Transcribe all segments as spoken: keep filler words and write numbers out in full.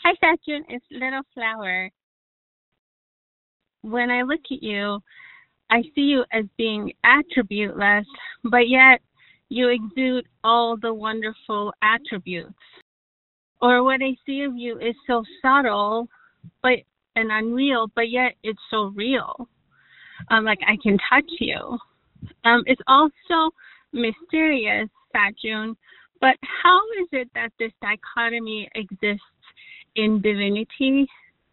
Hi, Saturn. It's Little Flower. When I look at you, I see you as being attributeless, but yet you exude all the wonderful attributes. Or what I see of you is so subtle, but and unreal, but yet it's so real. Um, like I can touch you. Um, it's also mysterious, Saturn. But how is it that this dichotomy exists in divinity?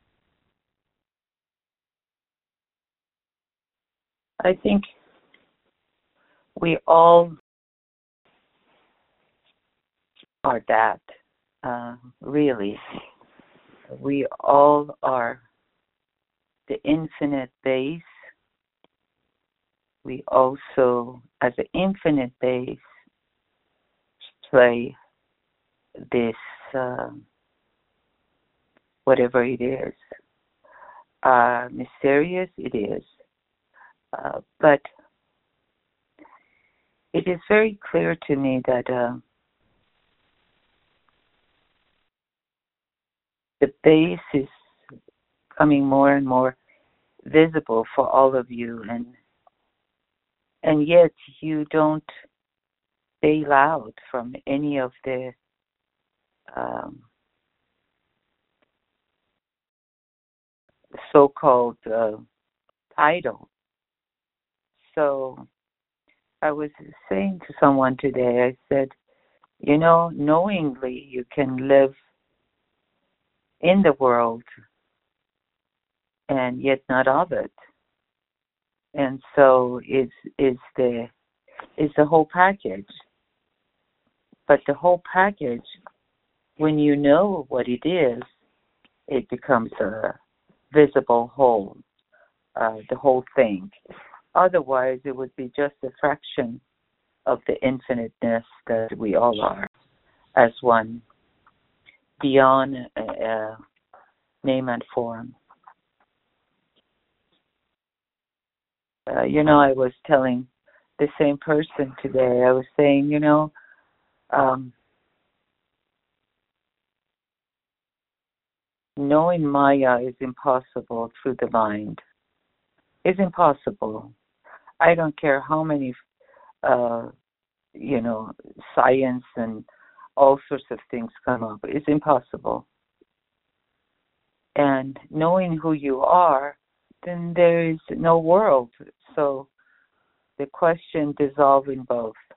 I think we all are that, uh, really. We all are the infinite base. We also, as an infinite base, play this, uh, whatever it is. Uh, mysterious it is. Uh, but it is very clear to me that uh, the base is becoming more and more visible for all of you, and and yet you don't bail out from any of the um, so-called uh, title. So I was saying to someone today, I said, you know, knowingly you can live in the world and yet not of it. And so is is the is the whole package. But the whole package, when you know what it is, it becomes a visible whole, uh, the whole thing. Otherwise, it would be just a fraction of the infiniteness that we all are as one, beyond uh, name and form. Uh, you know, I was telling the same person today, I was saying, you know, um, knowing Maya is impossible through the mind. It's impossible. I don't care how many, uh, you know, science and all sorts of things come up. It's impossible. And knowing who you are, then there is no world. So the question dissolves in both.